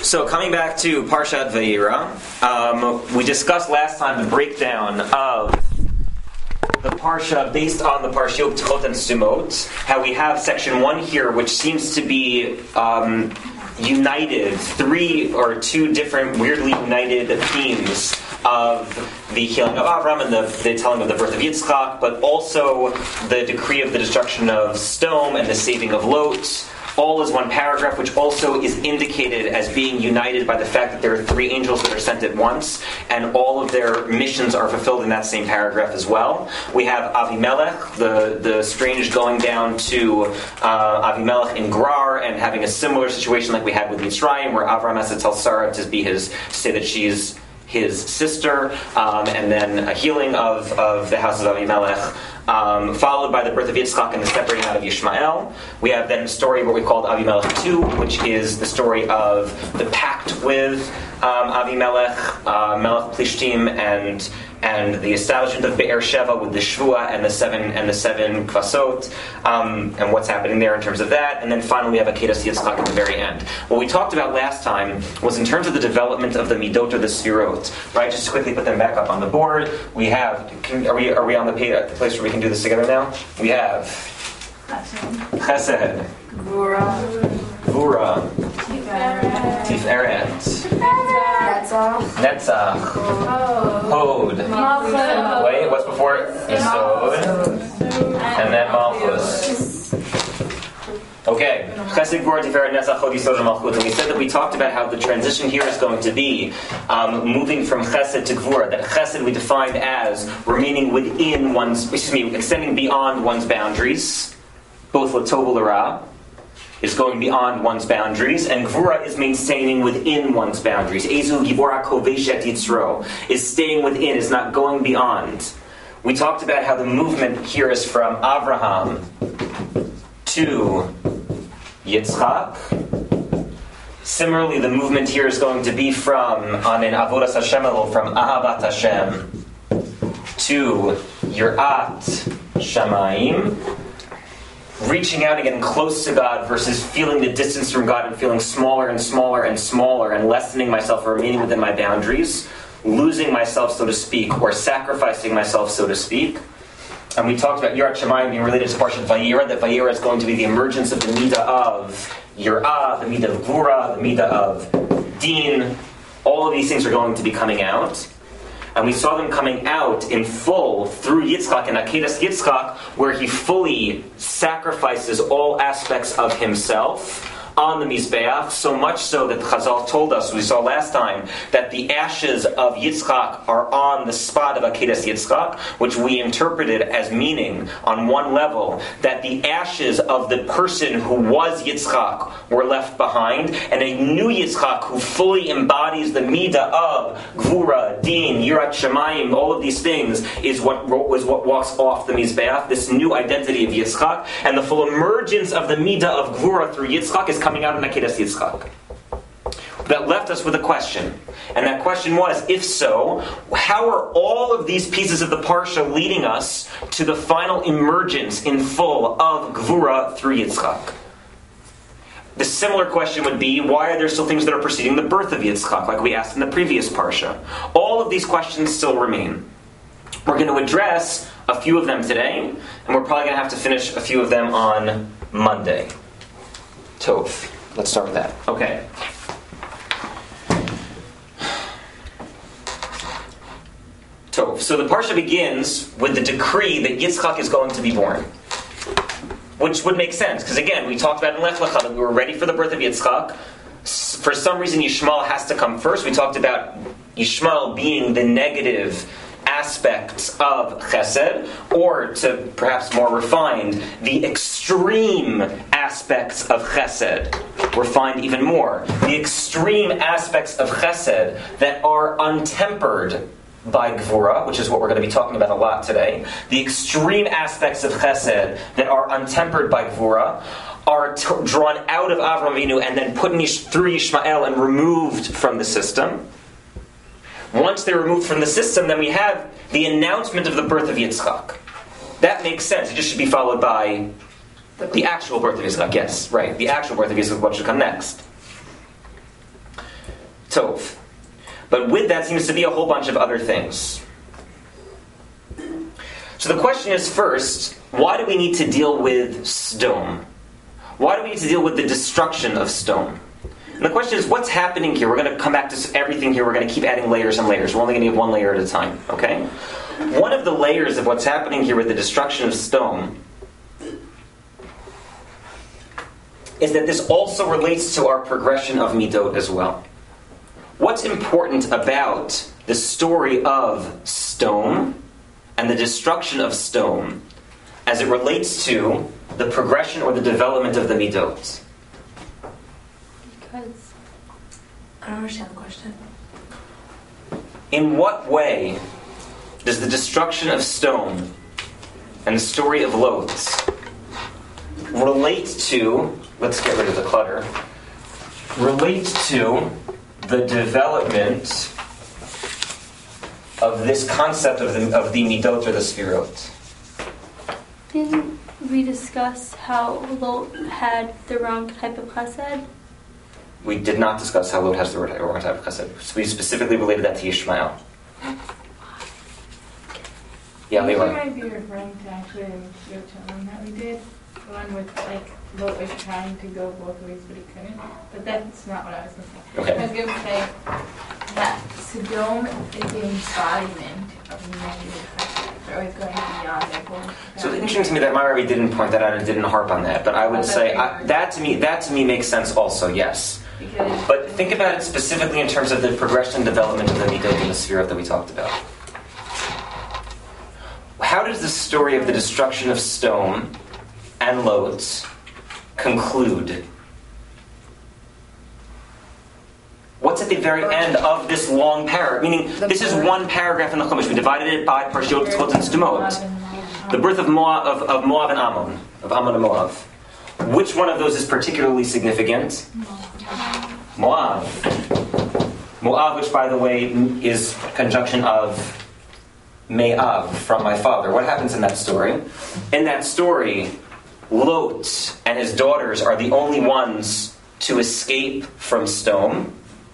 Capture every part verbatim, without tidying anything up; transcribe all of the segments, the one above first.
So coming back to Parshat Vayera, um, we discussed last time the breakdown of the Parsha based on the Parshiot Tchot and Sumot, how we have section one here, which seems to be um, united, three or two different weirdly united themes of the healing of Avram and the, the telling of the birth of Yitzchak, but also the decree of the destruction of Sodom and the saving of Lot. All is one paragraph, which also is indicated as being united by the fact that there are three angels that are sent at once, and all of their missions are fulfilled in that same paragraph as well. We have Avimelech, the, the strange going down to uh, Avimelech in Gerar, and having a similar situation like we had with Mitzrayim, where Avram has to tell Sarah to be his, to say that she's his sister, um, and then a healing of, of the house of Avimelech. Um, followed by the birth of Yitzchak and the separating out of Yishmael. We have then a story what we called Avimelech two, which is the story of the pact with um, Avimelech, uh, Melech Plishtim, and and the establishment of Be'er Sheva with the Shvua and the seven and the seven Kvasot, um, and what's happening there in terms of that. And then finally we have Akedas Yitzchak at the very end. What we talked about last time was in terms of the development of the Midot or the Sfirot, right? Just to quickly put them back up on the board. We have, can, are we are we on the page, at the place where we can do this together now? We have Chesed, Gvura, Gvura, Tiferet, Netzach, Netzach, Hod. Wait, what's before it? Yisod, and then Malchus. Okay, Chesed, Gvura, Tiferet, Netzach, Hod, Yisod, and Malchut. And we said that we talked about how the transition here is going to be um, moving from Chesed to Gvura. That Chesed we defined as remaining within one's, excuse me, extending beyond one's boundaries, both L'tov L'ra, is going beyond one's boundaries, and Gvura is maintaining within one's boundaries. Ezu Gibora Koveshet Yitzro is staying within, is not going beyond. We talked about how the movement here is from Avraham to Yitzchak. Similarly, the movement here is going to be from on an Avodas Hashem level, from Ahavat Hashem to Yirat Shamayim, reaching out and getting close to God versus feeling the distance from God and feeling smaller and smaller and smaller and lessening myself or remaining within my boundaries, losing myself, so to speak, or sacrificing myself, so to speak. And we talked about Yirat Shamayim being related to Parshat Vayera, that Vayera is going to be the emergence of the Midah of Yirah, the Midah of Gvura, the Midah of Din. All of these things are going to be coming out. And we saw them coming out in full through Yitzchak and Akedas Yitzchak, where he fully sacrifices all aspects of himself on the Mizbeach, so much so that Chazal told us, we saw last time, that the ashes of Yitzchak are on the spot of Akedas Yitzchak, which we interpreted as meaning, on one level, that the ashes of the person who was Yitzchak were left behind, and a new Yitzchak who fully embodies the Midah of Gvura, Din, Yirat Shamayim, all of these things, is what was what walks off the Mizbeach, this new identity of Yitzchak, and the full emergence of the Midah of Gvura through Yitzchak is coming out in Akedas Yitzchak. That left us with a question. And that question was, if so, how are all of these pieces of the Parsha leading us to the final emergence in full of Gvura through Yitzchak? The similar question would be, why are there still things that are preceding the birth of Yitzchak, like we asked in the previous Parsha? All of these questions still remain. We're going to address a few of them today, and we're probably going to have to finish a few of them on Monday. Tov. Let's start with that. Okay. Tov. So the Parsha begins with the decree that Yitzchak is going to be born. Which would make sense, because again, we talked about in Lech Lecha that we were ready for the birth of Yitzchak. For some reason, Yishmael has to come first. We talked about Yishmael being the negative aspects of Chesed, or to perhaps more refined, the extreme aspects of Chesed, refined even more. The extreme aspects of Chesed that are untempered by Gvura, which is what we're going to be talking about a lot today. The extreme aspects of Chesed that are untempered by Gvura are t- drawn out of Avram Avinu and then put in Yish- through Yishmael and removed from the system. Once they're removed from the system, then we have the announcement of the birth of Yitzchak. That makes sense. It just should be followed by the actual birth of Yitzchak. Yes, right. The actual birth of Yitzchak, what should come next. Tov. But with that seems to be a whole bunch of other things. So the question is, first, why do we need to deal with Sdom? Why do we need to deal with the destruction of Sdom? And the question is, what's happening here? We're going to come back to everything here. We're going to keep adding layers and layers. We're only going to give one layer at a time, okay? One of the layers of what's happening here with the destruction of Sdom is that this also relates to our progression of Midot as well. What's important about the story of Sdom and the destruction of Sdom as it relates to the progression or the development of the Midot? Because I don't understand the question. In what way does the destruction of Sdom and the story of Lot relate to, let's get rid of the clutter, relate to the development of this concept of the, of the Midot or the Sfirot? Didn't we discuss how Lot had the wrong type of chesed? We did not discuss how Lot has the wrong type of chesed. So we specifically related that to Yishmael. Yeah, You Levi. might be referring to actually the Yochanan that we did. The one with, like, Lot was trying to go both ways, but he couldn't. But that's not what I was thinking. Okay. I was going to say that Sodom is the embodiment of negative chesed. They're always going beyond their goal. So it's interesting to me that my Rebbe didn't point that out and didn't harp on that. But I would say I, that to me that to me makes sense also. Yes. Because But think about it specifically in terms of the progression and development of the Midot and the Sfirot that we talked about. How does the story of the destruction of Sdom and Lot conclude? What's at the very end of this long paragraph? Meaning, this is one paragraph in the Chumash. We divided it by Parshiot, Tzchot, and Sdumot. The birth of Moab, of, of Moab and Ammon, of Ammon and Moab. Which one of those is particularly significant? Moab. Moab, which, by the way, is a conjunction of Me'av, from my father. What happens in that story? In that story, Lot and his daughters are the only ones to escape from Sdom.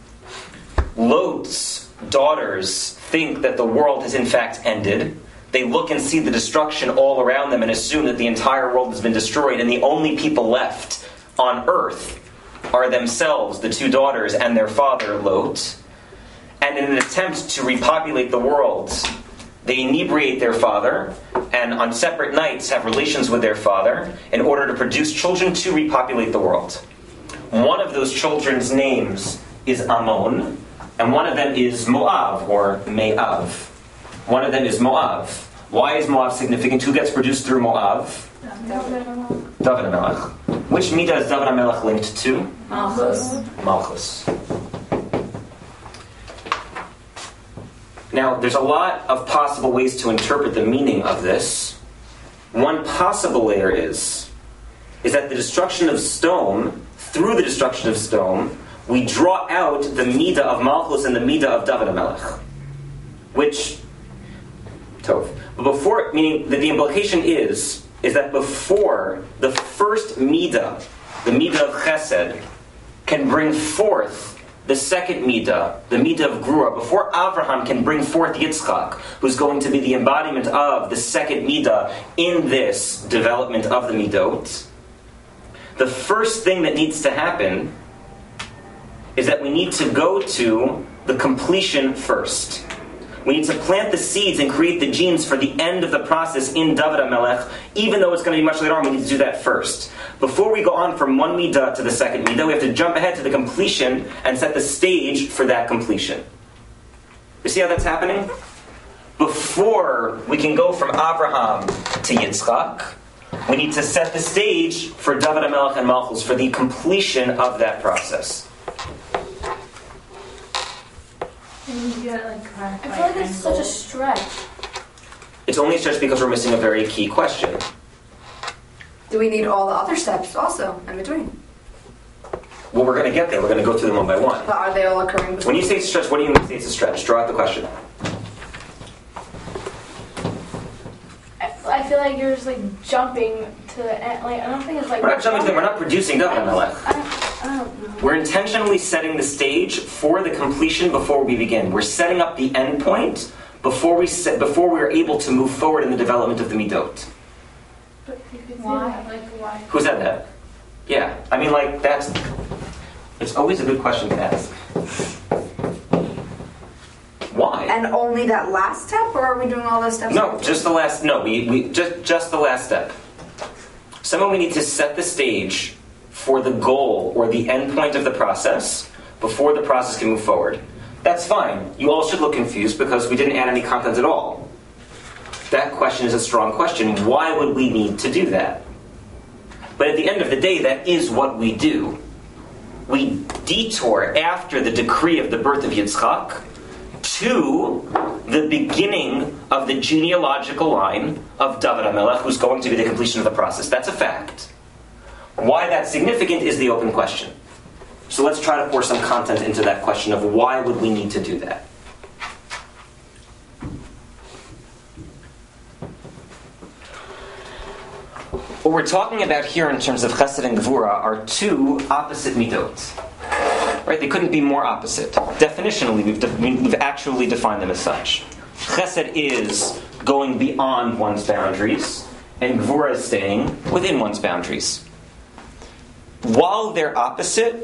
Lot's daughters think that the world has in fact ended. They look and see the destruction all around them and assume that the entire world has been destroyed, and the only people left on earth are themselves, the two daughters, and their father, Lot. And in an attempt to repopulate the world, they inebriate their father, and on separate nights have relations with their father in order to produce children to repopulate the world. One of those children's names is Ammon, and one of them is Moab, or Me'av. One of them is Moab. Why is Moab significant? Who gets produced through Moab? David HaMelech. Which midah is David HaMelech linked to? Malchus. Malchus. Now, there's a lot of possible ways to interpret the meaning of this. One possible layer is, is that the destruction of Sdom, through the destruction of Sdom, we draw out the midah of Malchus and the midah of David HaMelech. Which, Tov. But before, meaning that the implication is, is that before the first midah, the midah of Chesed, can bring forth the second midah, the midah of Grua, before Avraham can bring forth Yitzchak, who's going to be the embodiment of the second midah in this development of the midot, the first thing that needs to happen is that we need to go to the completion first. We need to plant the seeds and create the genes for the end of the process in David HaMelech, even though it's going to be much later on. We need to do that first. Before we go on from one midah to the second midah, we have to jump ahead to the completion and set the stage for that completion. You see how that's happening? Before we can go from Abraham to Yitzchak, we need to set the stage for David HaMelech and Malchus, for the completion of that process. you get, like, I feel like it's such a stretch. It's only a stretch because we're missing a very key question. Do we need all the other steps also in between? Well, we're going to get there. We're going to go through them one by one. But are they all occurring between? When you say it's a stretch, what do you mean say it's a stretch? Draw out the question. I, I feel like you're just like jumping to the end. Like I don't think it's like We're not jumping to them. We're not producing David HaMelech. I don't, I don't We're intentionally setting the stage for the completion before we begin. We're setting up the end point before we set, before we are able to move forward in the development of the midot. But you could say Why? that. Like why? Who said that? Yeah, I mean, like, that's... It's always a good question to ask. Why? And only that last step, or are we doing all those steps? No, just the last... No, we, we just, just the last step. Someone we need to set the stage for the goal or the end point of the process before the process can move forward. That's fine. You all should look confused because we didn't add any content at all. That question is a strong question. Why would we need to do that? But at the end of the day, that is what we do. We detour after the decree of the birth of Yitzchak to the beginning of the genealogical line of David HaMelech, who's going to be the completion of the process. That's a fact. Why that's significant is the open question. So let's try to pour some content into that question of why would we need to do that. What we're talking about here in terms of Chesed and Gvura are two opposite midot. Right? They couldn't be more opposite. Definitionally, we've, de- we've actually defined them as such. Chesed is going beyond one's boundaries, and Gvura is staying within one's boundaries. While they're opposite,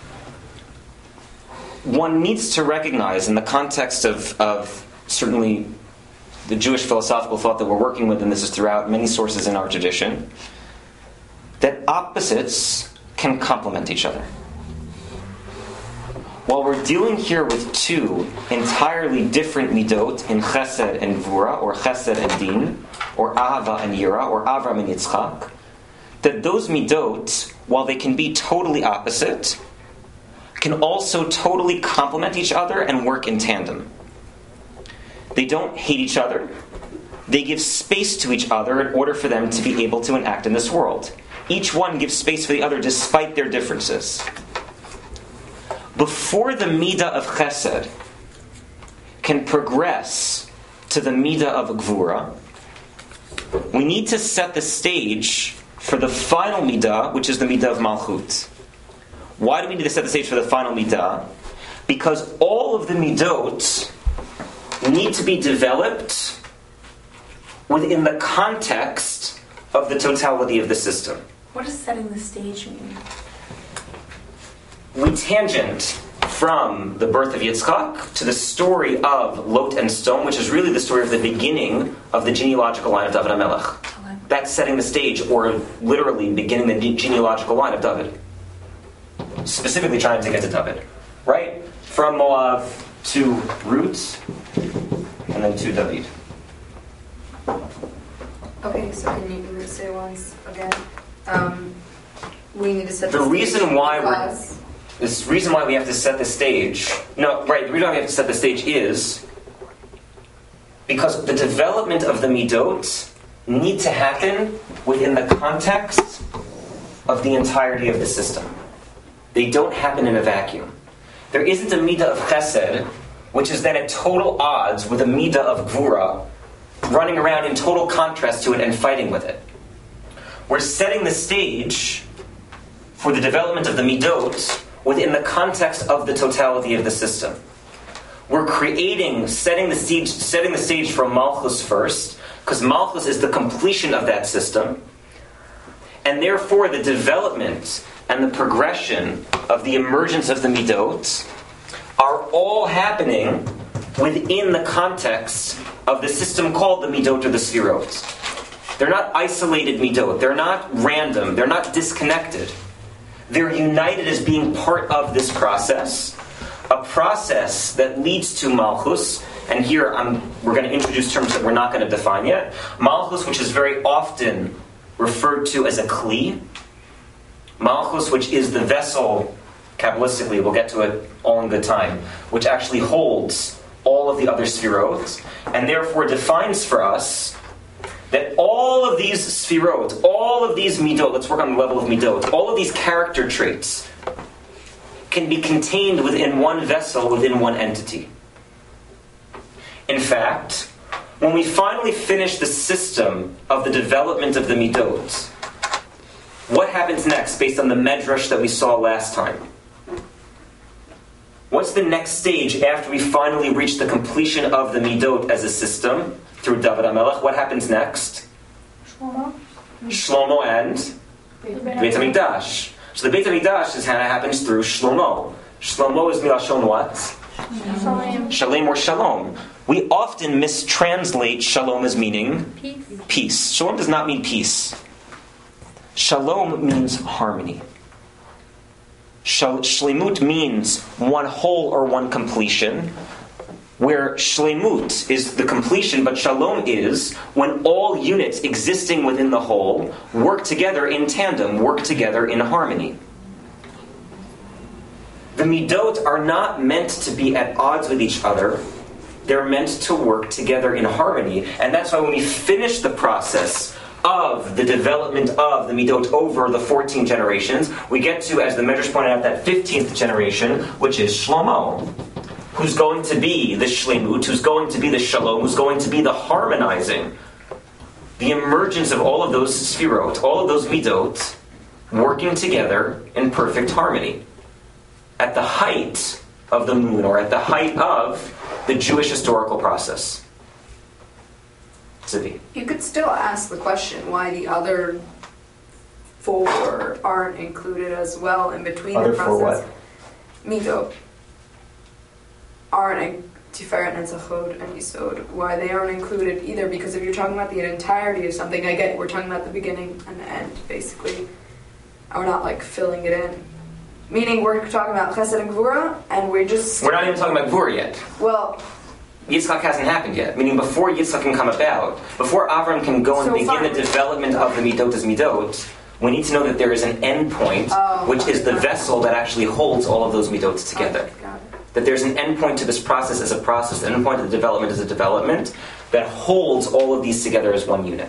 one needs to recognize in the context of, of certainly the Jewish philosophical thought that we're working with, and this is throughout many sources in our tradition, that opposites can complement each other. While we're dealing here with two entirely different midot in Chesed and Gvura, or Chesed and Din, or Ahava and Yira, or Avram and Yitzchak, that those midot, while they can be totally opposite, can also totally complement each other and work in tandem. They don't hate each other. They give space to each other in order for them to be able to enact in this world. Each one gives space for the other despite their differences. Before the midah of Chesed can progress to the midah of Gvura, we need to set the stage for the final midah, which is the midah of Malchut. Why do we need to set the stage for the final midah? Because all of the midot need to be developed within the context of the totality of the system. What does setting the stage mean? We tangent from the birth of Yitzchak to the story of Lot and Stone, which is really the story of the beginning of the genealogical line of David HaMelech. That's setting the stage, or literally beginning the genealogical line of David. Specifically trying to get to David. Right? From Moab to Ruth, and then to David. Okay, so can you say once again? Um, we need to set The the reason stage why because... we're this reason why we have to set the stage. No, right. The reason why we have to set the stage is because the development of the midot need to happen within the context of the entirety of the system. They don't happen in a vacuum. There isn't a midah of Chesed, which is then at total odds with a midah of Gvura, running around in total contrast to it and fighting with it. We're setting the stage for the development of the midot within the context of the totality of the system. We're creating, setting the stage, setting the stage for Malchus first, because Malchus is the completion of that system, and therefore the development and the progression of the emergence of the midot are all happening within the context of the system called the midot or the sfirot. They're not isolated midot. They're not random. They're not disconnected. They're united as being part of this process, a process that leads to Malchus. And here I'm, we're going to introduce terms that we're not going to define yet. Malchus, which is very often referred to as a kli. Malchus, which is the vessel, Kabbalistically, we'll get to it all in good time, which actually holds all of the other sfirot, and therefore defines for us that all of these sfirot, all of these midot, let's work on the level of midot, all of these character traits can be contained within one vessel, within one entity. In fact, when we finally finish the system of the development of the midot, what happens next based on the medrash that we saw last time? What's the next stage after we finally reach the completion of the midot as a system through David HaMelech? What happens next? Shlomo. Shlomo and Beit HaMikdash. So the Beit HaMikdash is how it happens through Shlomo. Shlomo is milashon what? Shalom. Shalom or shalom. We often mistranslate shalom as meaning Peace. peace. Shalom does not mean peace. Shalom means harmony. Shal- Shlemut means one whole or one completion, where Shlemut is the completion, but Shalom is when all units existing within the whole work together in tandem, work together in harmony. The midot are not meant to be at odds with each other. They're meant to work together in harmony. And that's why when we finish the process of the development of the midot over the fourteen generations, we get to, as the Medrash pointed out, that fifteenth generation, which is Shlomo, who's going to be the shlemut, who's going to be the shalom, who's going to be the harmonizing, the emergence of all of those sfirot, all of those midot, working together in perfect harmony. At the height of the moon, or at the height of the Jewish historical process. Zivi. You could still ask the question why the other four aren't included as well in between Other the four process. what? Midot aren't in Tiferet and Zachod and Yisod. Why they aren't included either? Because if you're talking about the entirety of something, I get it, we're talking about the beginning and the end, basically. And we're not like filling it in. Meaning we're talking about Chesed and Gvura, and we're just... We're not even talking about Gvura yet. Well... Yitzchak hasn't happened yet. Meaning before Yitzchak can come about, before Avram can go and So begin fine. the development of the Midot as Midot, we need to know that there is an end point, Oh, which is the okay. vessel that actually holds all of those Midot together. Okay, got it. That there's an end point to this process as a process, an end point to the development as a development, that holds all of these together as one unit.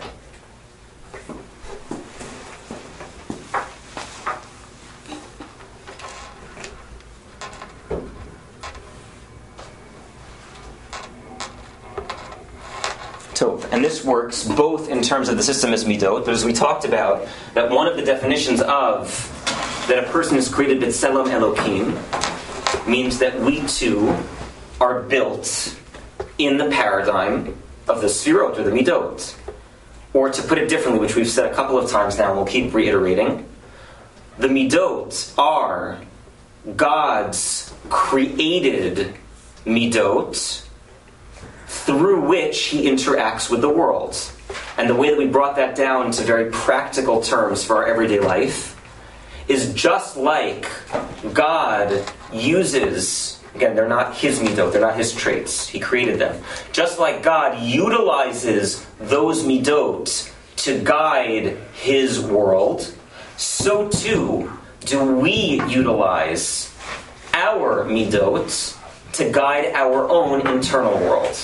Tov. And this works both in terms of the system as midot, but as we talked about, that one of the definitions of that a person is created b'tselem Elokim means that we too are built in the paradigm of the sfirot or the midot. Or to put it differently, which we've said a couple of times now and we'll keep reiterating, the midot are God's created midot through which he interacts with the world. And the way that we brought that down to very practical terms for our everyday life is just like God uses, again, they're not his midot, they're not his traits, he created them. Just like God utilizes those midot to guide his world, so too do we utilize our midot to guide our own internal world.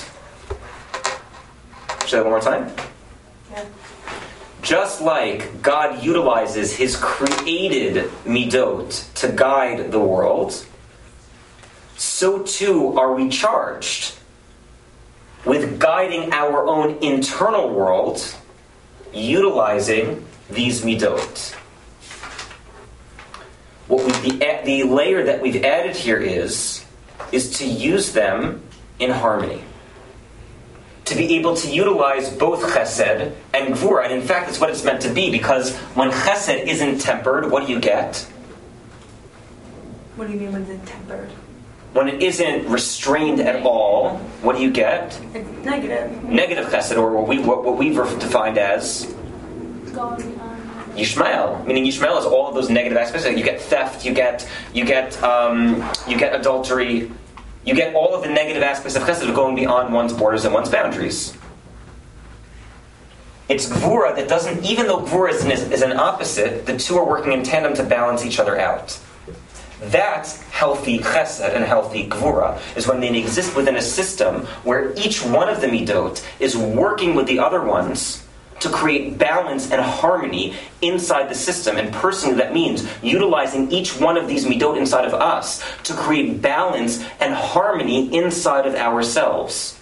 Say that one more time. Yeah. Just like God utilizes his created midot to guide the world, so too are we charged with guiding our own internal world, utilizing these midot. What we, the, the layer that we've added here is, is to use them in harmony. To be able to utilize both chesed and gvura. And in fact, that's what it's meant to be, because when chesed isn't tempered, what do you get? What do you mean when it's tempered? When it isn't restrained at all, what do you get? It's negative. Negative chesed, or what, we, what, what we've defined as Going on. Yishmael. Meaning Yishmael is all of those negative aspects. You get theft, you get you get um, you get adultery, you get all of the negative aspects of chesed going beyond one's borders and one's boundaries. It's gvura that doesn't, even though gvura is an, is an opposite, the two are working in tandem to balance each other out. That's healthy chesed and healthy gvura, is when they exist within a system where each one of the midot is working with the other ones to create balance and harmony inside the system. And personally, that means utilizing each one of these midot inside of us to create balance and harmony inside of ourselves.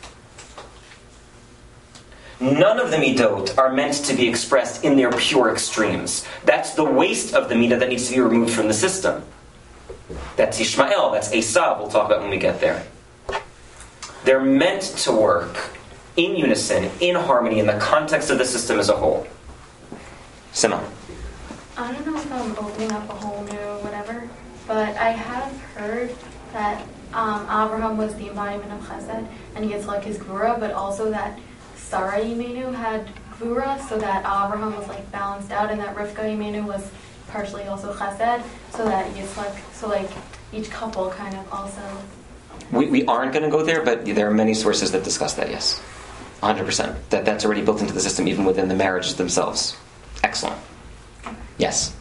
None of the midot are meant to be expressed in their pure extremes. That's the waste of the midah that needs to be removed from the system. That's Ishmael, that's Esav, we'll talk about when we get there. They're meant to work in unison, in harmony, in the context of the system as a whole. Simone. I don't know if I'm opening up a whole new whatever, but I have heard that um, Abraham was the embodiment of Chesed, and Yitzchak is Gvura, but also that Sarah Imenu had Gvura, so that Abraham was like balanced out, and that Rivka Imenu was partially also Chesed, so that Yitzchak, so like each couple kind of also. We, we aren't going to go there, but there are many sources that discuss that, yes. one hundred percent. That that's already built into the system, even within the marriages themselves. Excellent. Yes.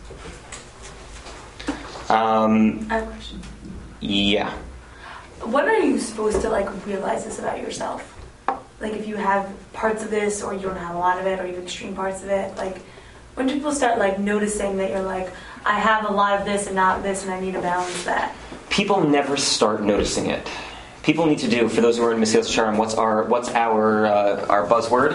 Um, I have a question. yeah. When are you supposed to like realize this about yourself? Like if you have parts of this, or you don't have a lot of it, or you have extreme parts of it. Like when do people start like noticing that you're like, I have a lot of this and not this, and I need to balance that. People never start noticing it. People need to do, for those who are in Mesilas Yesharim, what's our what's our uh, our buzzword?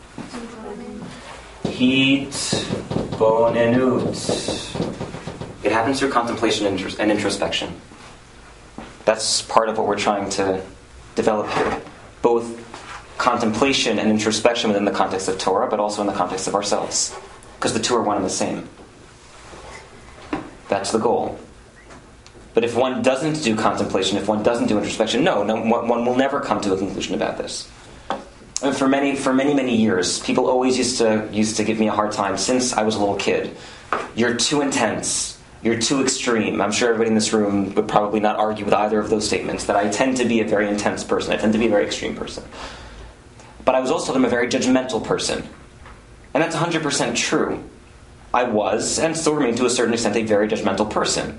Heat, bonenut. It happens through contemplation and intros- and introspection. That's part of what we're trying to develop here. Both contemplation and introspection within the context of Torah, but also in the context of ourselves. Because the two are one and the same. That's the goal. But if one doesn't do contemplation, if one doesn't do introspection, no, no one, one will never come to a conclusion about this. And for many, for many, many years, people always used to used to give me a hard time since I was a little kid. You're too intense. You're too extreme. I'm sure everybody in this room would probably not argue with either of those statements, that I tend to be a very intense person. I tend to be a very extreme person. But I was also I'm a very judgmental person. And that's one hundred percent true. I was, and still remain to a certain extent, a very judgmental person.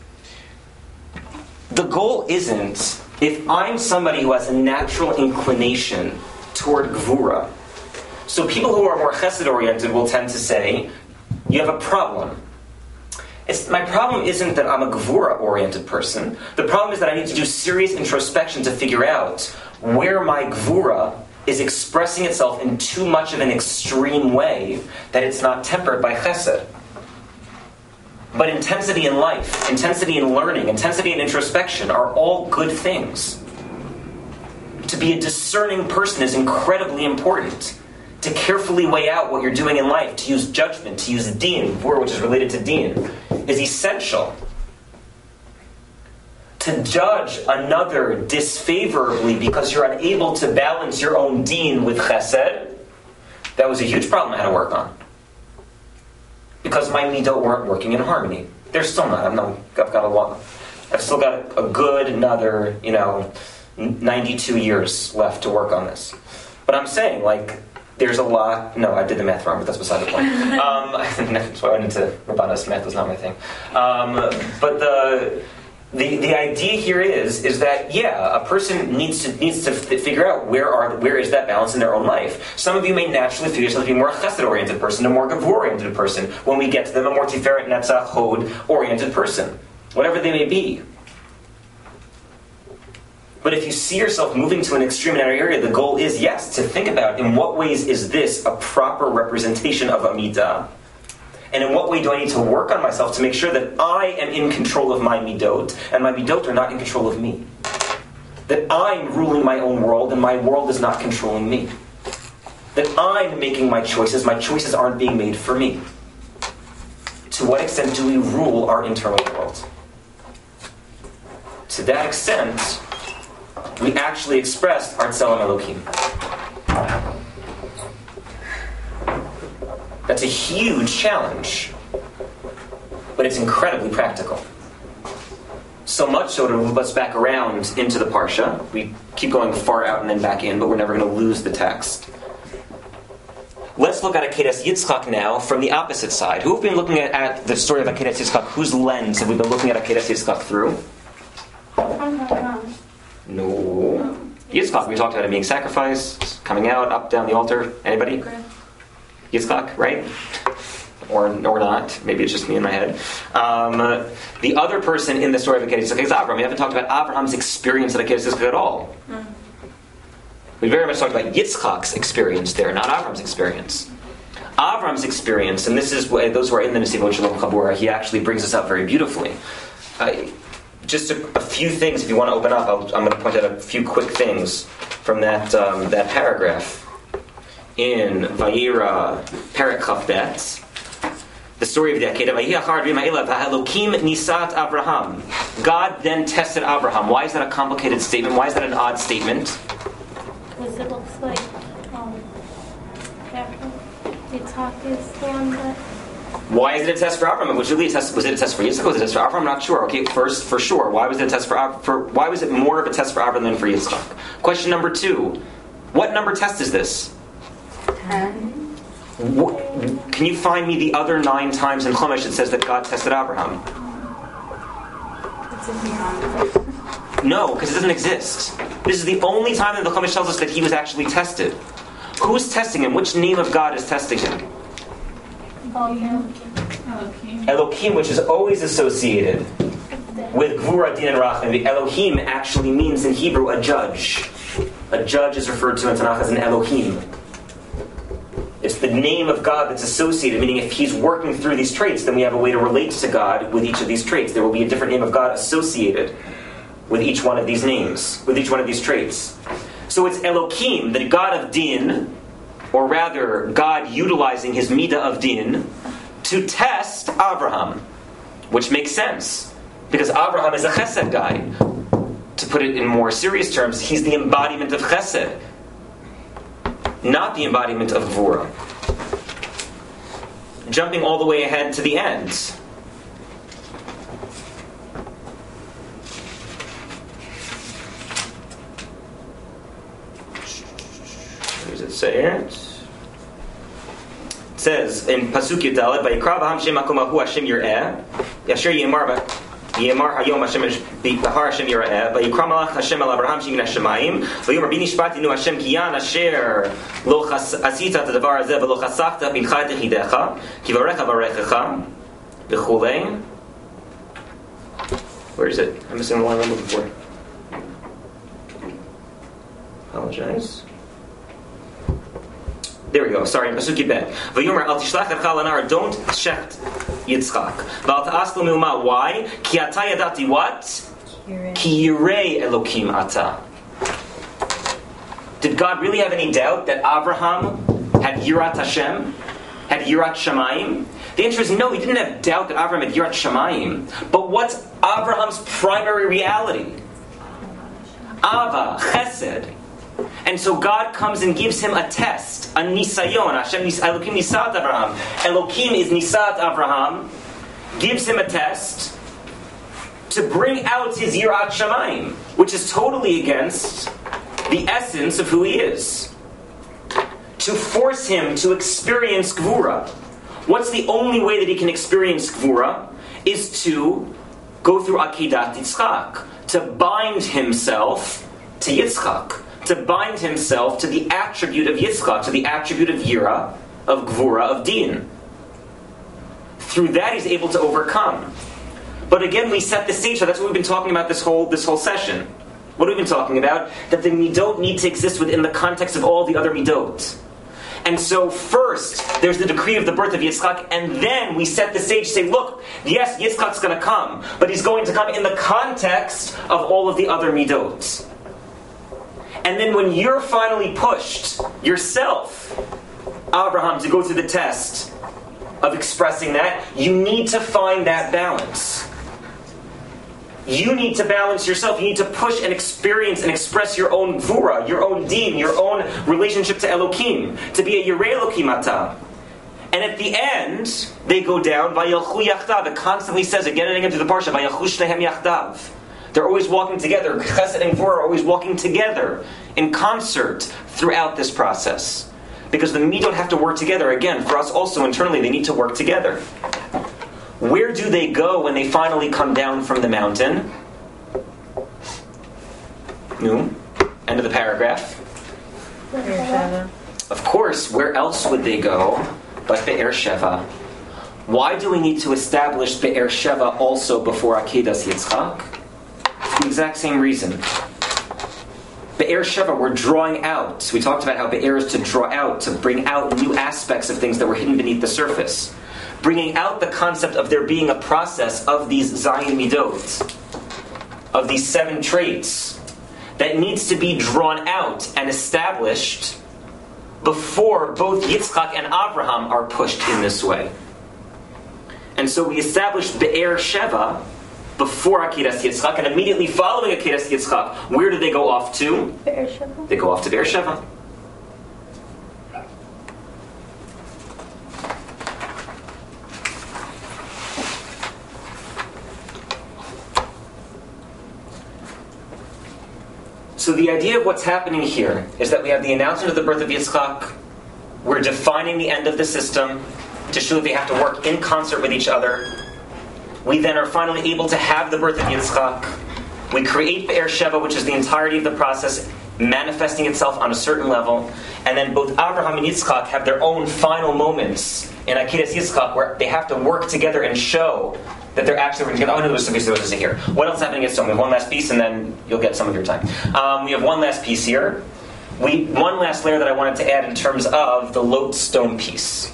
The goal isn't, if I'm somebody who has a natural inclination toward Gvura. So people who are more chesed-oriented will tend to say, you have a problem. It's, my problem isn't that I'm a Gvura-oriented person. The problem is that I need to do serious introspection to figure out where my Gvura is expressing itself in too much of an extreme way that it's not tempered by chesed. But intensity in life, intensity in learning, intensity in introspection are all good things. To be a discerning person is incredibly important. To carefully weigh out what you're doing in life, to use judgment, to use din, which is related to din, is essential. To judge another disfavorably because you're unable to balance your own din with chesed, that was a huge problem I had to work on. Because my midot weren't working in harmony. They're still not. I'm not I've got a lot. I've still got a good another, you know, ninety-two years left to work on this. But I'm saying, like, there's a lot. No, I did the math wrong, but that's beside the point. Um, that's why I went into Rabbanos. Math was not my thing. Um, but the. The the idea here is is that yeah, a person needs to needs to f- figure out where are where is that balance in their own life. Some of you may naturally figure yourself to be a more chesed oriented person, a more gavur oriented person. When we get to them, a more tiferet netzach hod oriented person, whatever they may be. But if you see yourself moving to an extreme in an area, the goal is yes to think about in what ways is this a proper representation of Amidah. And in what way do I need to work on myself to make sure that I am in control of my midot, and my midot are not in control of me? That I'm ruling my own world, and my world is not controlling me. That I'm making my choices, my choices aren't being made for me. To what extent do we rule our internal world? To that extent, we actually expressed our Tzelem Elohim. That's a huge challenge, but it's incredibly practical. So much so to move us back around into the Parsha. We keep going far out and then back in, but we're never going to lose the text. Let's look at Akedas Yitzchak now from the opposite side. Who have been looking at, at the story of Akedas Yitzchak? Whose lens have we been looking at Akedas Yitzchak through? No. Yitzchak, we talked about him being sacrificed, coming out, up, down the altar. Anybody? Yitzchak, right? Or or not. Maybe it's just me in my head. Um, the other person in the story of Akedas Yitzchak is Avram. We haven't talked about Avram's experience at Akedas Yitzchak at all. Mm. We very much talked about Yitzchak's experience there, not Avram's experience. Avram's experience, and this is those who are in the Nesivot Shalom Chabura, he actually brings this up very beautifully. Uh, just a, a few things, if you want to open up, I'll, I'm going to point out a few quick things from that um, that paragraph in Vayera Perek Chaf Bet. The story of the Akedah. Elokim nisat Abraham. God then tested Abraham. Why is that a complicated statement? Why is that an odd statement? Because it looks like um, Yitzhak is the one that. Why is it a test for Abraham? Was it a test, was it a test for Yitzchak? Was it a test for Abraham? I'm not sure. Okay, first, for sure. Why was it a test for, for Why was it more of a test for Abraham than for Yitzchak? Question number two. What number test is this? Ten. What, can you find me the other nine times in Chumash it says that God tested Abraham? It's in beyond. No, because it doesn't exist. This is the only time that the Chumash tells us that he was actually tested. Who's testing him? Which name of God is testing him? Elohim. Elohim, which is always associated with Gvura, Din, and Rachman. The Elohim actually means in Hebrew a judge. A judge is referred to in Tanakh as an Elohim. It's the name of God that's associated, meaning if he's working through these traits, then we have a way to relate to God with each of these traits. There will be a different name of God associated with each one of these names, with each one of these traits. So it's Elohim, the God of Din, or rather, God utilizing his Midah of Din to test Abraham, which makes sense, because Abraham is a Chesed guy. To put it in more serious terms, he's the embodiment of Chesed, not the embodiment of Gvura. Jumping all the way ahead to the end. Where does it say it? It says in Pasuk Yudaled, "Vayikra b'ham shem makom ahu Hashem yireh, yasher yemar Yemar hayom Hashem b'har Hashem yireh, vayikra malach Hashem al Abraham shemin hashemayim, vayomer bi nishbati nu Hashem kiyan asher lo asita et hadavar hazeh velo chasachta bincha et yechidecha, ki varecha varechecha v'chulei." Where is it? I'm missing the line I'm looking for. Apologize. There we go. Sorry, Pasuk Yibet. Vayomer al tishlach ercha lanar. Don't shecht Yitzchak. V'al ta'aslu milma. Why? Ki ata yadati what? Ki yirei Elokim ata. Did God really have any doubt that Abraham had Yirat Hashem? Had Yirat Shamayim? The answer is no, he didn't have doubt that Abraham had Yirat Shamayim. But what's Abraham's primary reality? Ava, Chesed. And so God comes and gives him a test, a nisayon. Hashem Elokim nisat Abraham. Elokim is nisat Abraham. Gives him a test to bring out his Yirat Shamayim, which is totally against the essence of who he is. To force him to experience Gvura. What's the only way that he can experience Gvura? Is to go through Akedat Yitzchak. To bind himself to Yitzchak. To bind himself to the attribute of Yitzchak, to the attribute of Yira, of Gvura, of Din. Through that he's able to overcome. But again, we set the stage, so that's what we've been talking about this whole this whole session. What have we been talking about? That the midot need to exist within the context of all the other midot. And so first, there's the decree of the birth of Yitzchak, and then we set the stage to say, look, yes, Yitzchak's going to come, but he's going to come in the context of all of the other midot. And then when you're finally pushed, yourself, Abraham, to go through the test of expressing that, you need to find that balance. You need to balance yourself. You need to push and experience and express your own Gvura, your own Din, your own relationship to Elokim, to be a Yirei Elokim ata. And at the end, they go down, Vayalchu yachdav. It constantly says again and again through the parsha, Vayalchu shnehem yachdav. They're always walking together. Chesed and Gvura are always walking together in concert throughout this process. Because the midot have to work together. Again, for us also internally, they need to work together. Where do they go when they finally come down from the mountain? No. End of the paragraph. Of course, where else would they go but Be'er Sheva? Why do we need to establish Be'er Sheva also before Akedas Yitzchak? The exact same reason. Be'er Sheva, we're drawing out. We talked about how Be'er is to draw out, to bring out new aspects of things that were hidden beneath the surface. Bringing out the concept of there being a process of these Zayin Midot. of these seven traits that needs to be drawn out and established before both Yitzchak and Abraham are pushed in this way. And so we established Be'er Sheva before Akedas Yitzchak, and immediately following Akedas Yitzchak, where do they go off to? Be'er Sheva. They go off to Be'er Sheva. So the idea of what's happening here is that we have the announcement of the birth of Yitzchak. We're defining the end of the system to show that they have to work in concert with each other. We then are finally able to have the birth of Yitzchak. We create Be'er Sheva, which is the entirety of the process, manifesting itself on a certain level. And then both Abraham and Yitzchak have their own final moments in Akedas Yitzchak where they have to work together and show that they're actually working together. Oh no, there's something there was here. What else is happening at Stone? We have one last piece and then you'll get some of your time. Um, we have one last piece here. We One last layer that I wanted to add in terms of the lodestone piece.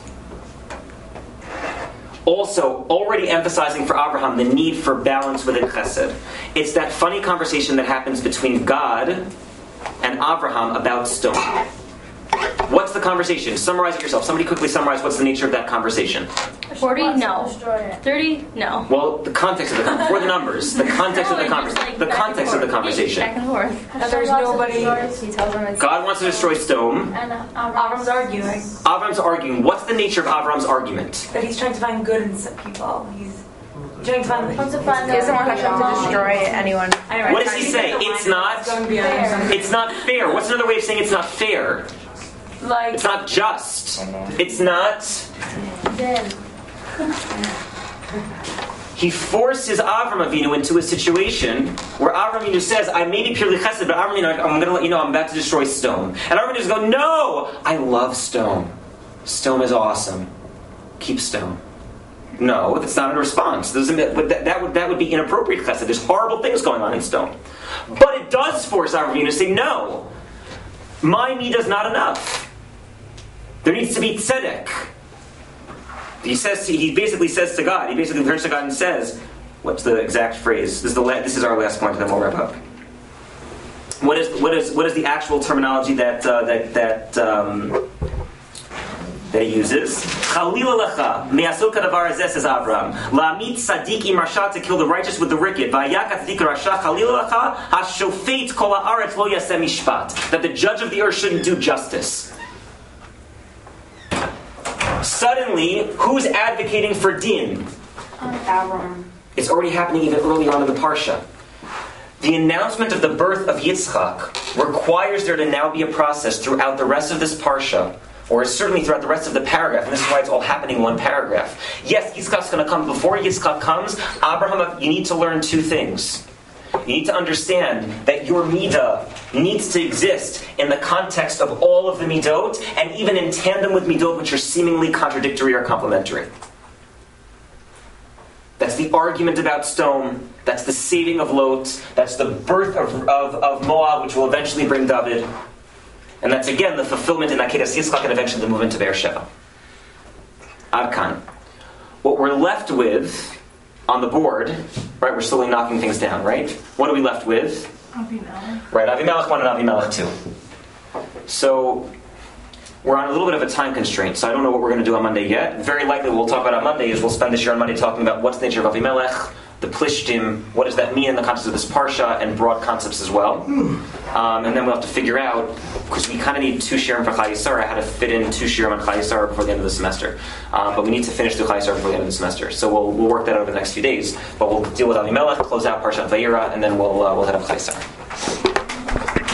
Also, already emphasizing for Abraham the need for balance within Chesed. It's that funny conversation that happens between God and Abraham about stone. What's the conversation? Summarize it yourself. Somebody quickly summarize what's the nature of that conversation. forty, no. Destroy it. thirty, no. Well, the context of the conversation. For the numbers. The context of the conversation. The context of the conversation. Back and forth. That there's nobody. He tells them it's God wants to destroy stone. and uh, Avram's arguing Avram's arguing. What's the nature of Avram's argument? that he's trying to find good in some people. He's trying to find. Comes to find He doesn't want out Hashem to destroy anyone. Anyway, What does he say? It's not. It's not fair. What's another way of saying it's not fair? Like It's not just. It's not. Then He forces Avram Avinu into a situation where Avram Avinu says, I may be purely chesed, but Avram Avinu, I'm going to let you know I'm about to destroy stone. And Avram Avinu goes, no! I love stone. Stone is awesome. Keep stone. No, that's not a response. Doesn't that, that, that, would, that would be inappropriate chesed. There's horrible things going on in stone. But it does force Avram Avinu to say, no. My midah is not enough. There needs to be tzedek. He says, he basically says to God, he basically turns to God and says, what's the exact phrase? This is the la- this is our last point, and then we'll wrap up. What is what is what is the actual terminology that uh, that that um, that he uses? Chalila lecha me'asol kadavar hazeh, says Abraham. La'amit tzadik im rasha, to kill the righteous with the wicked. Va'yak tzadik rasha chalila lecha hashofet kol haaretz lo yaseh mishpat. That the judge of the earth shouldn't do justice. Suddenly, who's advocating for din? Avram. It's already happening even earlier on in the Parsha. The announcement of the birth of Yitzchak requires there to now be a process throughout the rest of this Parsha, or certainly throughout the rest of the paragraph, and this is why it's all happening in one paragraph. Yes, Yitzchak's going to come. Before Yitzchak comes, Abraham, you need to learn two things. You need to understand that your midah needs to exist in the context of all of the midot, and even in tandem with midot which are seemingly contradictory or complementary. That's the argument about stone. That's the saving of Lot. That's the birth of, of, of Moab, which will eventually bring David. And that's again the fulfillment in Akedas Yitzchak and eventually the movement to Be'er Sheva. Ad Kan. What we're left with on the board, right, we're slowly knocking things down, right? What are we left with? Avimelech. Right, Avimelech one and Avimelech two. So, we're on a little bit of a time constraint, so I don't know what we're going to do on Monday yet. Very likely what we'll talk about on Monday is we'll spend this year on Monday talking about what's the nature of Avimelech, the Plishtim, what does that mean in the context of this Parsha, and broad concepts as well. Um, and then we'll have to figure out, because we kind of need two shirim for Chai Yisara, how to fit in two shirim on Chai Yisara before the end of the semester. Um, but we need to finish the Chai Yisara before the end of the semester. So we'll, we'll work that out over the next few days. But we'll deal with Avimelech, close out Parshat Vayera, and then we'll, uh, we'll head up Chai Yisara.